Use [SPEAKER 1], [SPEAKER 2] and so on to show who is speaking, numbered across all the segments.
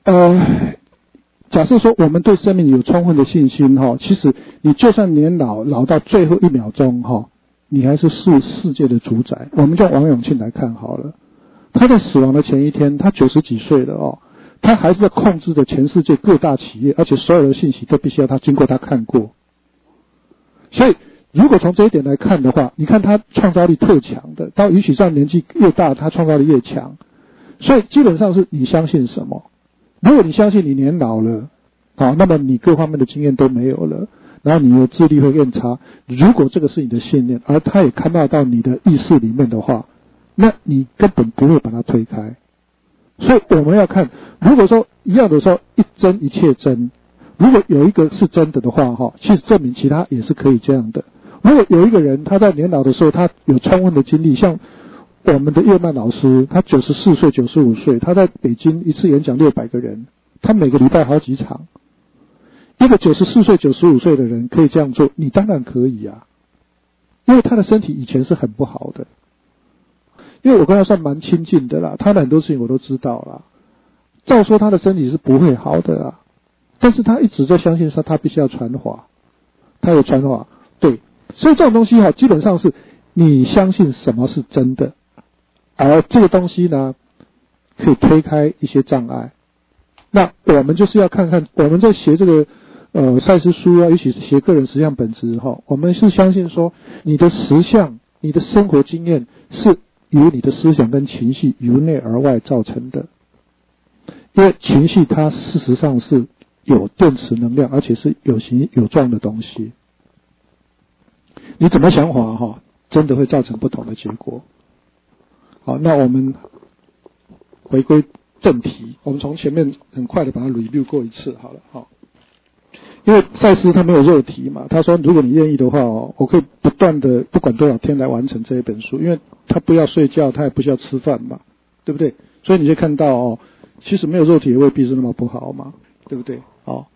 [SPEAKER 1] 假设说我们对生命有充分的信心其实你就算年老到最后1秒钟你还是世界的主宰。我们叫王永庆来看好了，他在死亡的前一天，他90几岁了他还是在控制着全世界各大企业，而且所有的信息都必须要他经过他看过。所以如果从这一点来看的话，你看他创造力特强的，到允许上年纪越大，他创造力越强。所以基本上是你相信什么。如果你相信你年老了那么你各方面的经验都没有了，然后你的智力会更差。如果这个是你的信念，而他也看到你的意识里面的话，那你根本不会把它推开。所以我们要看，如果说一样的说一真一切真，如果有一个是真的话其实证明其他也是可以这样的。如果有一个人他在年老的时候他有充分的精力，像我们的叶曼老师，他94岁95岁，他在北京一次演讲600个人，他每个礼拜好几场。一个94岁95岁的人可以这样做，你当然可以啊，因为他的身体以前是很不好的。因为我跟他算蛮亲近的啦，他的很多事情我都知道啦。照说他的身体是不会好的啊，但是他一直在相信说他必须要传话，他有传话，对。所以这种东西基本上是你相信什么是真的，而这个东西呢可以推开一些障碍。那我们就是要看看我们在学这个赛斯书尤其是学个人实相本质我们是相信说你的实相，你的生活经验是由你的思想跟情绪由内而外造成的。因为情绪它事实上是有电磁能量，而且是有形有状的东西。你怎么想法真的会造成不同的结果。好，那我们回归正题，我们从前面很快的把它 review 过一次好了因为赛斯他没有肉体嘛，他说如果你愿意的话我可以不断的不管多少天来完成这一本书，因为他不要睡觉，他也不需要吃饭嘛，对不对？所以你就看到其实没有肉体也未必是那么不好嘛，对不对？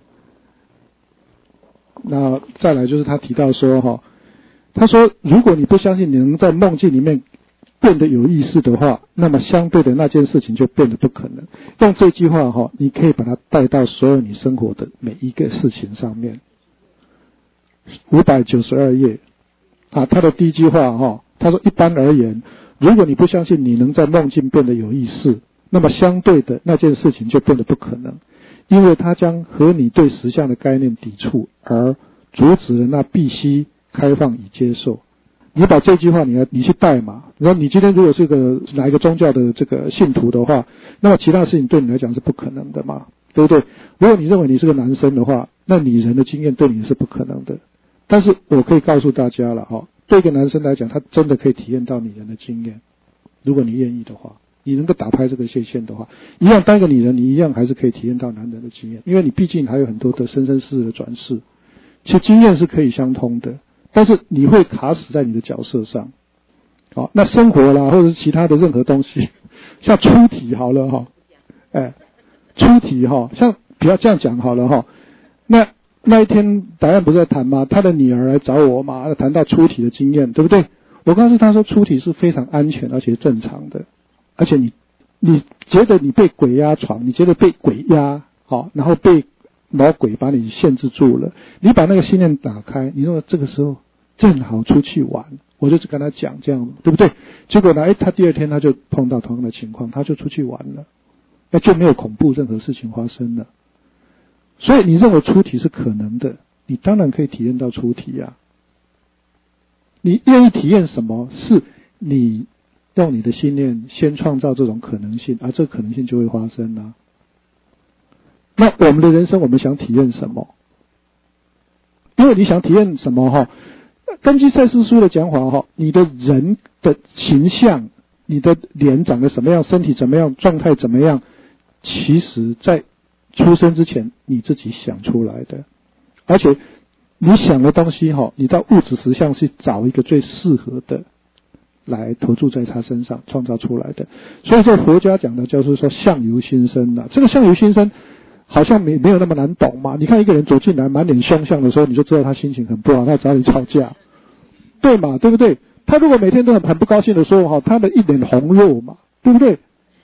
[SPEAKER 1] 那再来就是他提到说他说如果你不相信你能在梦境里面变得有意识的话，那么相对的那件事情就变得不可能。用这句话你可以把它带到所有你生活的每一个事情上面。592页他的第一句话他说一般而言，如果你不相信你能在梦境变得有意识，那么相对的那件事情就变得不可能，因为它将和你对实相的概念抵触，而阻止了那必须开放与接受。你把这句话你去带嘛，然后你今天如果是哪一个宗教的这个信徒的话，那么其他事情对你来讲是不可能的嘛，对不对？如果你认为你是个男生的话，那女人的经验对你是不可能的。但是我可以告诉大家了对一个男生来讲，他真的可以体验到女人的经验。如果你愿意的话，你能够打开这个界限的话，一样当一个女人，你一样还是可以体验到男人的经验，因为你毕竟还有很多的生生世世的转世，其实经验是可以相通的。但是你会卡死在你的角色上。那生活啦或者是其他的任何东西，像出体好了出体像不要这样讲好了那一天答案不是在谈吗？他的女儿来找我嘛，谈到出体的经验，对不对？我告诉他说出体是非常安全而且正常的，而且你觉得你被鬼压床，你觉得被鬼压然后被魔鬼把你限制住了，你把那个心念打开，你说这个时候正好出去玩，我就跟他讲这样，对不对？结果呢他第二天他就碰到同样的情况，他就出去玩了，就没有恐怖任何事情发生了。所以你认为出体是可能的，你当然可以体验到出体啊。你愿意体验什么？是你用你的信念先创造这种可能性，而这个可能性就会发生啊。那我们的人生我们想体验什么？因为你想体验什么根据赛斯书的讲法你的人的形象，你的脸长得什么样，身体怎么样，状态怎么样，其实在出生之前你自己想出来的。而且你想的东西你到物质实相去找一个最适合的来投注在他身上创造出来的。所以这佛家讲的就是说相由心生这个相由心生好像没有那么难懂嘛。你看一个人走进来满脸凶相的时候，你就知道他心情很不好，他找你吵架，对嘛？对不对？他如果每天都很不高兴的时候他的一脸红肉嘛，对不对？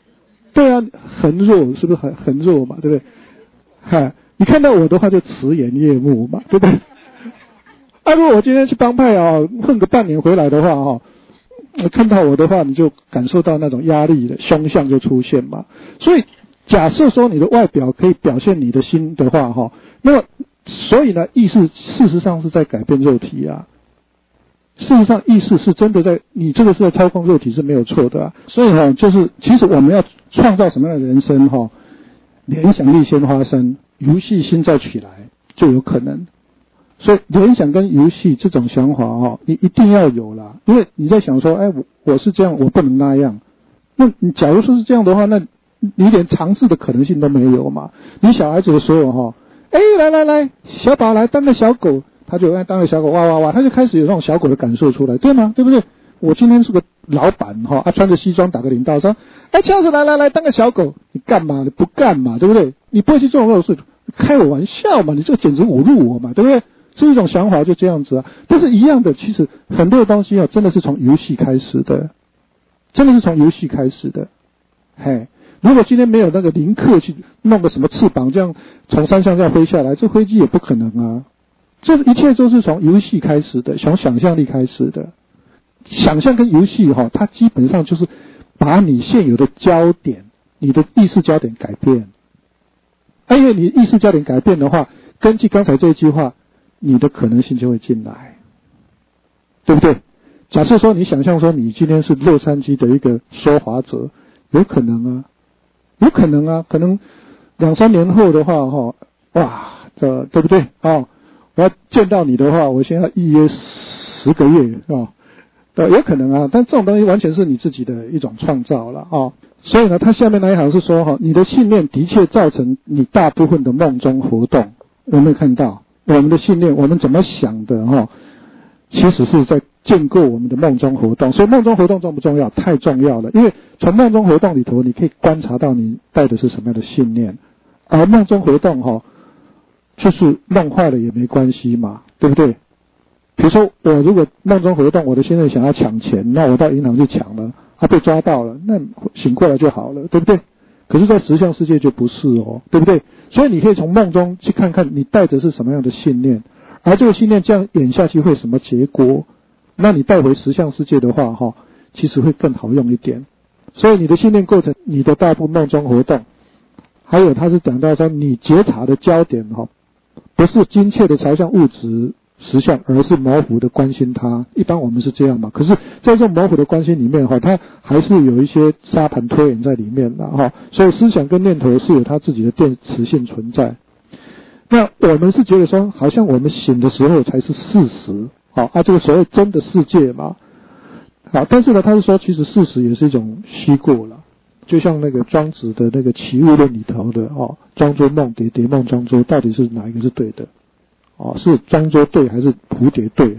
[SPEAKER 1] 对啊，很弱，是不是很弱嘛？对不对？哈，你看到我的话就慈颜悦目嘛，对不对？啊，如果我今天去帮派啊，混个半年回来的话啊，看到我的话，你就感受到那种压力的凶相就出现嘛。所以假设说你的外表可以表现你的心的话哈，那么所以呢，意识事实上是在改变肉体啊。事实上，意识是真的在你这个是在操控肉体是没有错的啊。所以哈，就是其实我们要创造什么样的人生哈，联想力先发生，游戏心再起来就有可能。所以联想跟游戏这种想法哈，你一定要有啦，因为你在想说，哎，我是这样，我不能那样。那你假如说是这样的话，那你连尝试的可能性都没有嘛。你小孩子的时候哈，哎，来，小宝来当个小狗。他就当个小狗哇哇哇，他就开始有那种小狗的感受出来，对吗？对不对？我今天是个老板哈，穿着西装打个领带说，哎，乔治来当个小狗，你干嘛？你不干嘛？对不对？你不会去做这种事，开我玩笑嘛？你这个简直侮辱我嘛？对不对？是一种想法就这样子啊。但是一样的，其实很多的东西啊，真的是从游戏开始的，真的是从游戏开始的。嘿，如果今天没有那个林克去弄个什么翅膀，这样从山上这样飞下来，这飞机也不可能啊。这一切都是从游戏开始的，从想象力开始的。想象跟游戏哈，它基本上就是把你现有的焦点，你的意识焦点改变。因为你意识焦点改变的话，根据刚才这一句话，你的可能性就会进来，对不对？假设说你想象说你今天是洛杉矶的一个说法者，有可能啊，可能2-3年后的话哈，哇，这对不对啊？我要见到你的话，我先要预约10个月啊，有可能啊，但这种东西完全是你自己的一种创造了啊。所以呢，他下面那一行是说哈，你的信念的确造成你大部分的梦中活动。有没有看到我们的信念？我们怎么想的哈？其实是在建构我们的梦中活动。所以梦中活动重不重要？太重要了，因为从梦中活动里头，你可以观察到你带的是什么样的信念，而梦中活动哈。就是弄坏了也没关系嘛，对不对？比如说我如果梦中活动，我的现在想要抢钱，那我到银行去抢了，被抓到了，那醒过来就好了，对不对？可是在实相世界就不是哦，对不对？所以你可以从梦中去看看你带着是什么样的信念，而这个信念这样演下去会什么结果，那你带回实相世界的话哈，其实会更好用一点。所以你的信念构成你的大部分梦中活动，还有他是讲到说你觉察的焦点哈，不是精确的朝向物质实相，而是模糊的关心它。一般我们是这样嘛，可是在这种模糊的关心里面哈，它还是有一些沙盘推演在里面的哈。所以思想跟念头是有它自己的电磁性存在。那我们是觉得说，好像我们醒的时候才是事实，这个所谓真的世界嘛。但是呢，他是说其实事实也是一种虚构了。就像那个庄子的那个齐物论里头的庄周梦蝶，蝶梦庄周，到底是哪一个是对的？是庄周对还是蝴蝶对？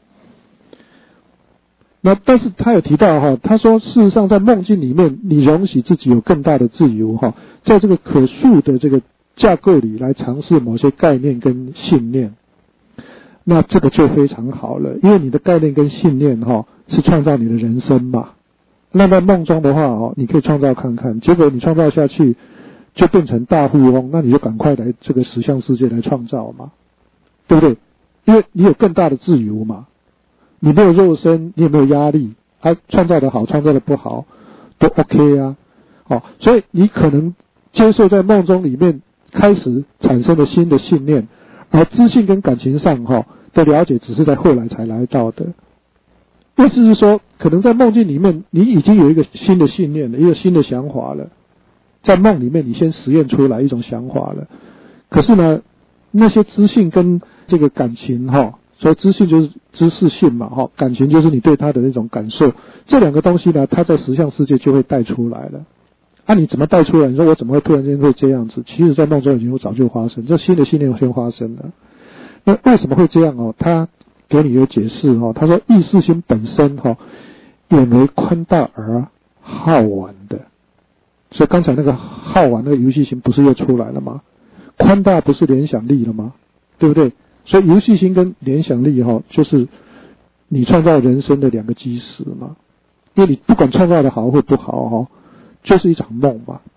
[SPEAKER 1] 那但是他有提到他说事实上在梦境里面，你容许自己有更大的自由在这个可塑的这个架构里来尝试某些概念跟信念，那这个就非常好了，因为你的概念跟信念是创造你的人生嘛。那在梦中的话你可以创造看看，结果你创造下去就变成大富翁，那你就赶快来这个实相世界来创造嘛，对不对？因为你有更大的自由嘛，你没有肉身，你也没有压力，创造的好，创造的不好都 OK 啊。所以你可能接受在梦中里面开始产生的新的信念，而知性跟感情上的了解只是在后来才来到的。意思是说，可能在梦境里面你已经有一个新的信念了，一个新的想法了，在梦里面你先实验出来一种想法了。可是呢，那些知性跟这个感情所以知性就是知识性嘛感情就是你对他的那种感受，这两个东西呢，它在实相世界就会带出来了。你怎么带出来？你说我怎么会突然间会这样子？其实在梦中已经早就发生，这新的信念先发生了。那为什么会这样他给你有解释他说意识心本身眼为宽大而好玩的，所以刚才那个好玩那个游戏心不是又出来了吗？宽大不是联想力了吗？对不对？所以游戏心跟联想力就是你创造人生的两个基石嘛。因为你不管创造的好或不好就是一场梦嘛。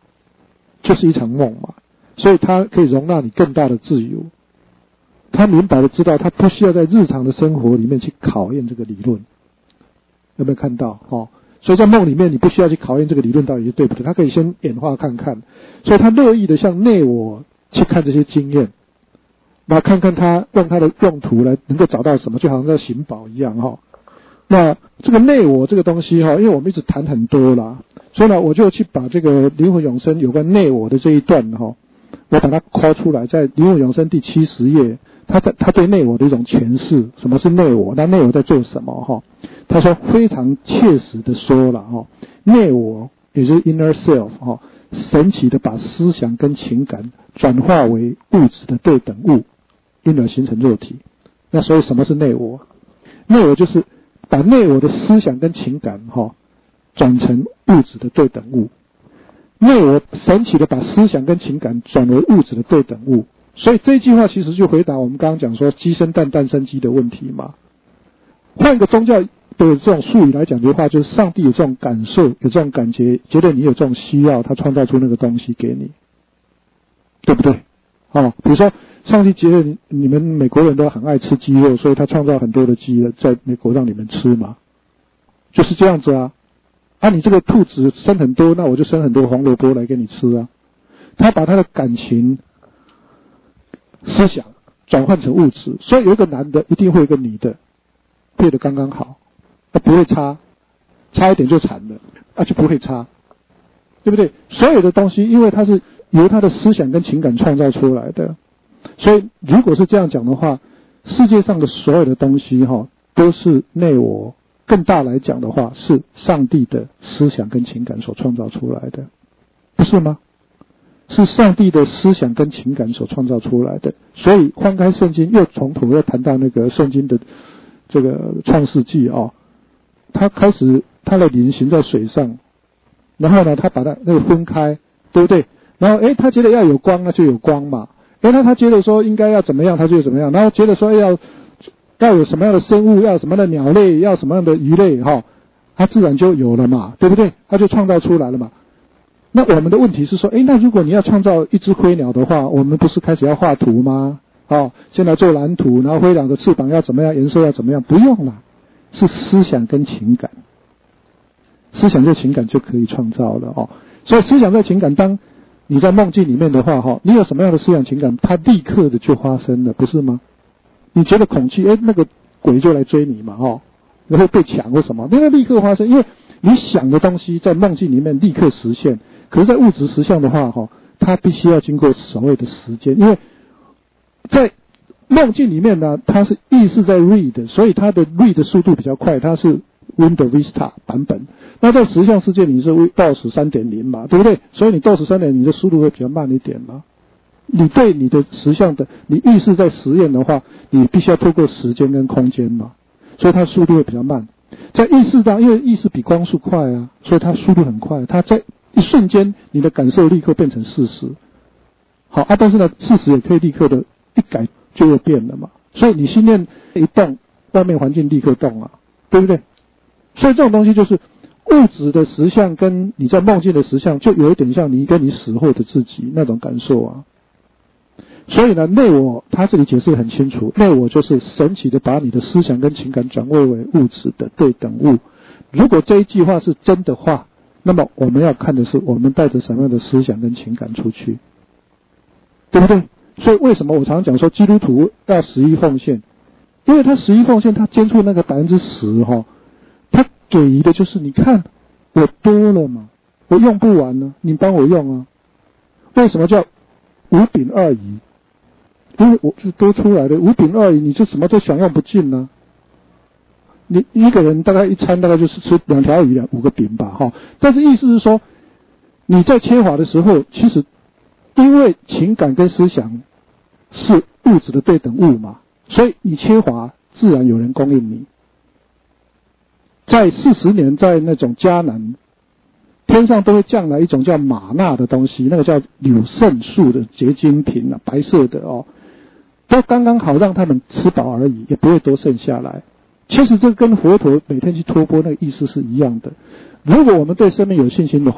[SPEAKER 1] 就是一场梦嘛，所以它可以容纳你更大的自由。他明白的知道，他不需要在日常的生活里面去考验这个理论，有没有看到？所以在梦里面，你不需要去考验这个理论到底是对不对，他可以先演化看看。所以他乐意的向内我去看这些经验，然后看看他用他的用途来能够找到什么，就好像在寻宝一样那这个内我这个东西因为我们一直谈很多啦，所以呢，我就去把这个灵魂永生有关内我的这一段我把它抠出来，在灵魂永生第70页。他对内我的一种诠释，什么是内我？那内我在做什么？他说非常切实的说了内我也就是 inner self 神奇的把思想跟情感转化为物质的对等物，因而形成肉体。那所以什么是内我？内我就是把内我的思想跟情感转成物质的对等物。内我神奇的把思想跟情感转为物质的对等物。所以这一句话其实就回答我们刚刚讲说鸡生蛋蛋生鸡的问题嘛。换个宗教的这种术语来讲的话，就是上帝有这种感受，有这种感觉，觉得你有这种需要，他创造出那个东西给你，对不对？比如说上帝觉得你们美国人都很爱吃鸡肉，所以他创造很多的鸡在美国让你们吃嘛，就是这样子啊。你这个兔子生很多，那我就生很多红萝卜来给你吃啊。他把他的感情思想转换成物质，所以有一个男的一定会有一个女的，配得刚刚好，不会差一点就惨了，就不会差，对不对？所有的东西因为它是由他的思想跟情感创造出来的，所以如果是这样讲的话，世界上的所有的东西都是内我，更大来讲的话是上帝的思想跟情感所创造出来的，不是吗？是上帝的思想跟情感所创造出来的。所以翻开圣经又从头又谈到那个圣经的这个创世纪他开始他的灵行在水上，然后呢他把它那个分开，对不对？然后他觉得要有光，那就有光嘛。他觉得说应该要怎么样，他就怎么样。然后觉得说要有什么样的生物，要什么样的鸟类，要什么样的鱼类他自然就有了嘛，对不对？他就创造出来了嘛。那我们的问题是说，那如果你要创造一只飞鸟的话，我们不是开始要画图吗？先来做蓝图，然后飞鸟的翅膀要怎么样，颜色要怎么样？不用了，是思想跟情感，思想跟情感就可以创造了所以思想跟情感，当你在梦境里面的话你有什么样的思想情感，它立刻的就发生了，不是吗？你觉得恐惧，那个鬼就来追你嘛然后被抢或什么，那个立刻发生，因为你想的东西在梦境里面立刻实现。可是在物质实相的话它必须要经过所谓的时间，因为在梦境里面呢，它是意识在 read， 所以它的 read 的速度比较快，它是 Windows Vista 版本。那在实相世界你是 DOS 3.0 嘛，对不对？所以你 DOS 3.0你的速度会比较慢一点嘛。你对你的实相的你意识在实验的话，你必须要透过时间跟空间嘛，所以它速度会比较慢。在意识上，因为意识比光速快啊，所以它速度很快，它在一瞬间你的感受立刻变成事实。但是呢事实也可以立刻的一改就又变了嘛，所以你心念一动，外面环境立刻动啊，对不对？所以这种东西就是物质的实相跟你在梦境的实相就有一点像你跟你死后的自己那种感受啊。所以呢内我他这里解释得很清楚，内我就是神奇的把你的思想跟情感转为物质的对等物。如果这一句话是真的话，那么我们要看的是我们带着什么样的思想跟情感出去，对不对？所以为什么我常讲说基督徒要11奉献，因为他11奉献他捐出那个10%他给予的就是你看我多了嘛，我用不完呢，你帮我用啊。为什么叫5饼2鱼？因为我是多出来的5饼2鱼，你就什么都享用不尽呢。你一个人大概一餐大概就是吃2条鱼5个饼吧但是意思是说你在缺乏的时候，其实因为情感跟思想是物质的对等物嘛，所以你缺乏自然有人供应你。在40年在那种迦南，天上都会降来一种叫玛纳的东西，那个叫柳圣树的结晶品白色的都刚刚好让他们吃饱而已，也不会多剩下来。其实这跟佛陀每天去托钵那个意思是一样的。如果我们对生命有信心的话，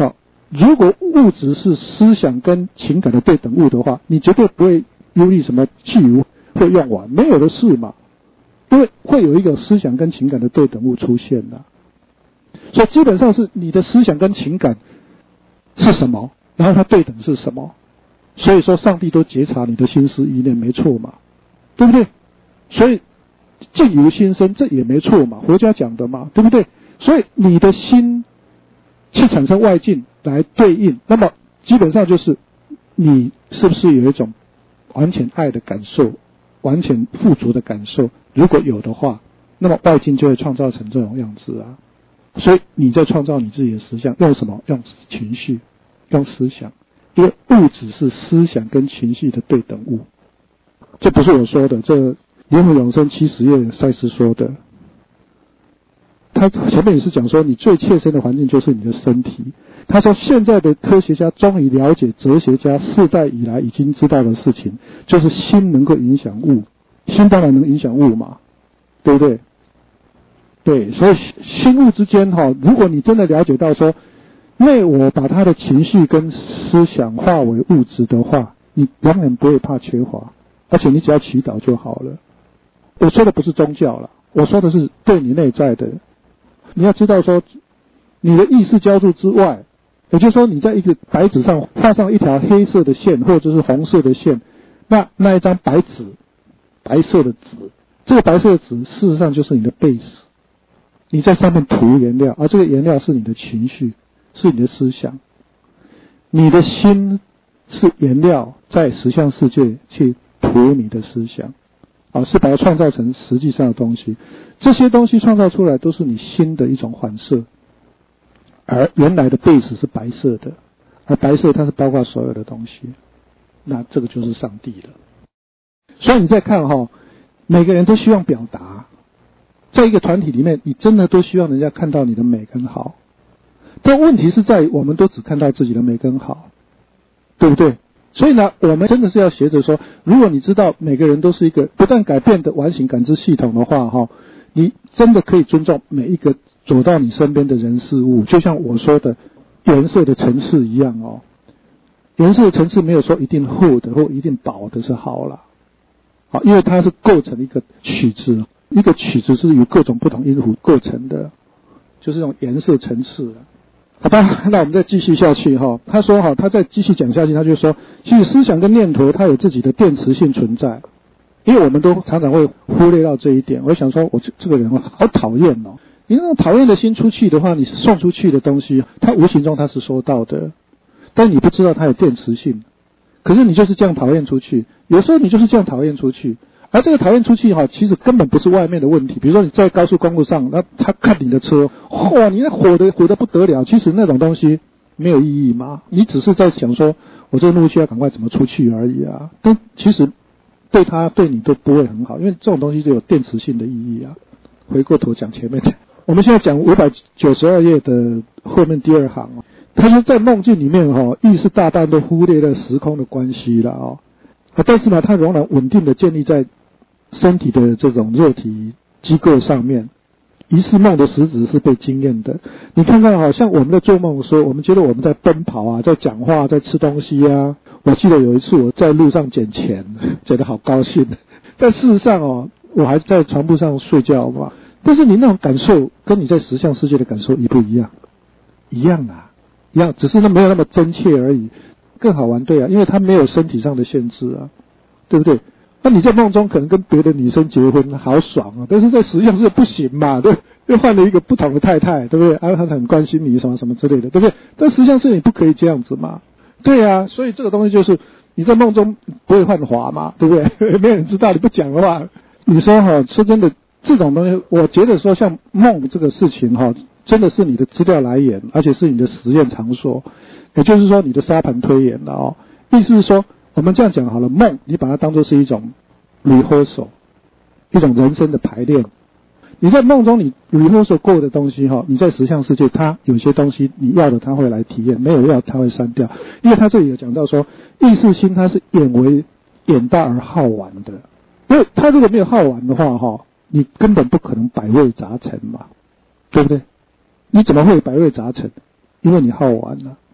[SPEAKER 1] 如果物质是思想跟情感的对等物的话，你绝对不会忧虑什么汽油会用完，没有的事嘛。因为会有一个思想跟情感的对等物出现的，所以基本上是你的思想跟情感是什么，然后它对等是什么。所以说上帝都觉察你的心思意念，没错嘛，对不对？所以境由心生，这也没错嘛，佛家讲的嘛，对不对？所以你的心去产生外境来对应，那么基本上就是你是不是有一种完全爱的感受，完全富足的感受？如果有的话，那么外境就会创造成这种样子啊。所以你在创造你自己的实相，用什么？用情绪，用思想。因为物质是思想跟情绪的对等物，这不是我说的，这灵魂永生70页赛斯说的。他前面也是讲说，你最切身的环境就是你的身体。他说，现在的科学家终于了解哲学家世代以来已经知道的事情，就是心能够影响物，心当然能影响物嘛，对不对？对，所以心物之间如果你真的了解到说，内我把他的情绪跟思想化为物质的话，你永远不会怕缺乏，而且你只要祈祷就好了。我说的不是宗教了，我说的是对你内在的。你要知道说，你的意识交注之外，也就是说你在一个白纸上画上一条黑色的线或者是红色的线，那一张白纸，白色的纸，这个白色的纸事实上就是你的base，你在上面涂颜料，而这个颜料是你的情绪，是你的思想。你的心是颜料，在实相世界去涂你的思想，是把它创造成实际上的东西。这些东西创造出来都是你心的一种反射，而原来的base是白色的，而白色它是包括所有的东西，那这个就是上帝了。所以你再看每个人都希望表达，在一个团体里面，你真的都希望人家看到你的美跟好，但问题是在于我们都只看到自己的美跟好，对不对？所以呢，我们真的是要学着说，如果你知道每个人都是一个不断改变的完形感知系统的话，你真的可以尊重每一个走到你身边的人事物，就像我说的颜色的层次一样颜色的层次没有说一定厚的或一定薄的是好了，因为它是构成一个曲子，一个曲子是由各种不同音符构成的，就是这种颜色层次。好吧，那我们再继续下去他说他再继续讲下去，他就说，其实思想跟念头它有自己的电磁性存在，因为我们都常常会忽略到这一点。我想说，我这个人好讨厌你那种讨厌的心出去的话，你送出去的东西，它无形中它是收到的，但你不知道它有电磁性。可是你就是这样讨厌出去，有时候你就是这样讨厌出去。而这个讨厌出去其实根本不是外面的问题。比如说你在高速公路上，那他看你的车，你那火得不得了，其实那种东西没有意义嘛，你只是在想说我这个路需要赶快怎么出去而已啊。但其实对他对你都不会很好，因为这种东西就有电磁性的意义啊。回过头讲前面的，我们现在讲592页的后面第二行他说在梦境里面意识大半都忽略了时空的关系了但是呢，它仍然稳定的建立在身体的这种肉体机构上面。仪式梦的实质是被经验的。你看看像我们在做梦的时候，我们觉得我们在奔跑在讲话，在吃东西我记得有一次我在路上捡钱，捡得好高兴。但事实上我还在床铺上睡觉嘛。但是你那种感受跟你在实相世界的感受一不一样？一样一样，只是没有那么真切而已。更好玩，对因为它没有身体上的限制对不对？那你在梦中可能跟别的女生结婚好爽但是在实际上是不行嘛，对，又换了一个不同的太太，对不对？她很关心你什么什么之类的，对不对？但实际上是你不可以这样子嘛，对所以这个东西就是你在梦中不会犯法嘛，对不对？没有人知道，你不讲的话，你说说真的，这种东西，我觉得说像梦这个事情真的是你的资料来源，而且是你的实验场所，也就是说你的沙盘推演了意思是说，我们这样讲好了，梦你把它当作是一种 rehearsal， 一种人生的排练。你在梦中你 rehearsal 过的东西你在实相世界它有些东西你要的它会来体验，没有要它会删掉。因为它这里有讲到说，意识心它是眼大而好玩的，因为它如果没有好玩的话你根本不可能百味杂陈嘛，对不对？你怎么会百味杂陈？因为你好玩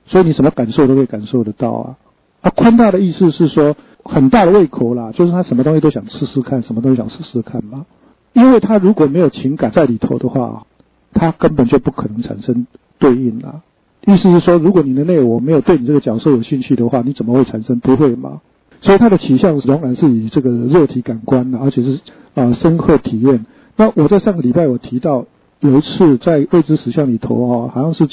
[SPEAKER 1] 所以你什么感受都可以感受得到啊。宽大的意思是说很大的胃口啦，就是他什么东西都想试试看，什么东西想试试看嘛。因为他如果没有情感在里头的话，他根本就不可能产生对应啦。意思是说，如果你的内我没有对你这个角色有兴趣的话，你怎么会产生？不会嘛。所以他的取向仍然是以这个肉体感官的，而且是深刻体验。那我在上个礼拜我提到有一次在未知实相里头好像是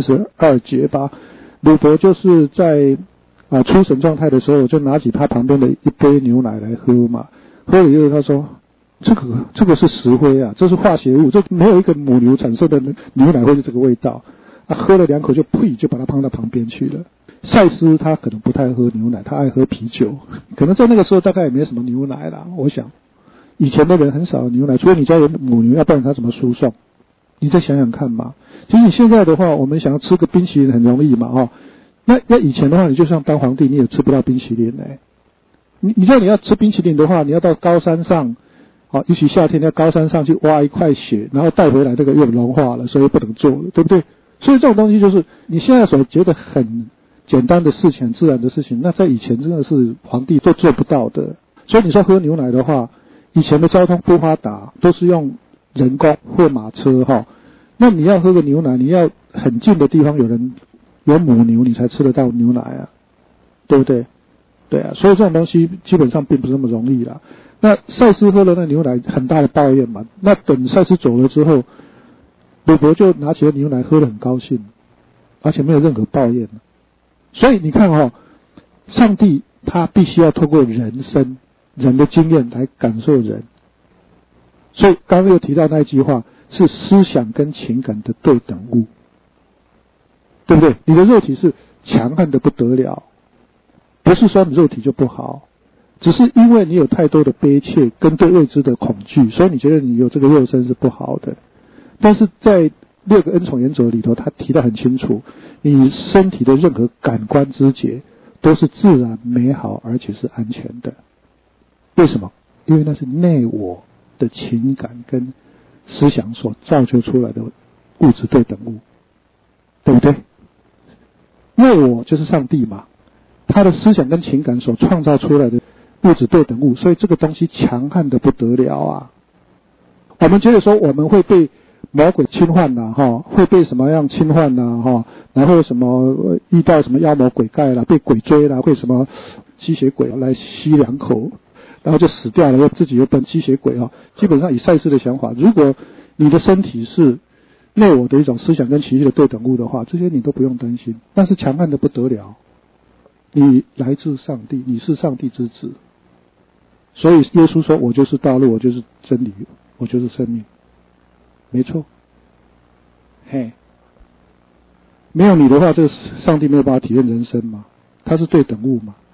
[SPEAKER 1] 732节吧，鲁伯就是在出神状态的时候，就拿起他旁边的一杯牛奶来喝嘛，喝了以后他说这个是石灰啊，这是化学物，这没有一个母牛产生的牛奶会是这个味道。喝了2口就呸，就把它放到旁边去了。赛斯他可能不太喝牛奶，他爱喝啤酒，可能在那个时候大概也没什么牛奶啦。我想以前的人很少有牛奶，除非你家有母牛，要不然他怎么输送？你再想想看嘛。其实你现在的话，我们想要吃个冰淇淋很容易嘛那以前的话，你就像当皇帝，你也吃不到冰淇淋你知道你要吃冰淇淋的话，你要到高山上尤其夏天要高山上去挖一块雪，然后带回来，这个又融化了，所以不能做了，对不对？所以这种东西就是你现在所觉得很简单的事情，很自然的事情，那在以前真的是皇帝都做不到的。所以你说喝牛奶的话，以前的交通不发达，都是用人工或马车那你要喝个牛奶，你要很近的地方有母牛，你才吃得到牛奶啊，对不对？对啊，所以这种东西基本上并不是那么容易啦。那赛斯喝了那牛奶，很大的抱怨嘛。那等赛斯走了之后，鲁伯就拿起了牛奶喝得很高兴，而且没有任何抱怨。所以你看上帝他必须要透过人生人的经验来感受人。所以刚刚又提到那一句话，是思想跟情感的对等物，对不对？你的肉体是强悍的不得了，不是说你肉体就不好，只是因为你有太多的悲切跟对未知的恐惧，所以你觉得你有这个肉身是不好的。但是在6个恩宠原则里头，他提得很清楚，你身体的任何感官知觉都是自然美好而且是安全的。为什么？因为那是内我的情感跟思想所造就出来的物质对等物，对不对？内我就是上帝嘛，他的思想跟情感所创造出来的物质对等物，所以这个东西强悍的不得了啊。我们觉得说我们会被魔鬼侵犯会被什么样侵犯然后什么遇到什么妖魔鬼怪啦，被鬼追啦，会什么吸血鬼来吸2口，然后就死掉了，又自己又变吸血鬼基本上以赛斯的想法，如果你的身体是内我的一种思想跟情绪的对等物的话，这些你都不用担心。但是强悍的不得了，你来自上帝，你是上帝之子。所以耶稣说，我就是道路，我就是真理，我就是生命。没错，没有你的话，这个上帝没有办法体验人生嘛，他是对等物嘛。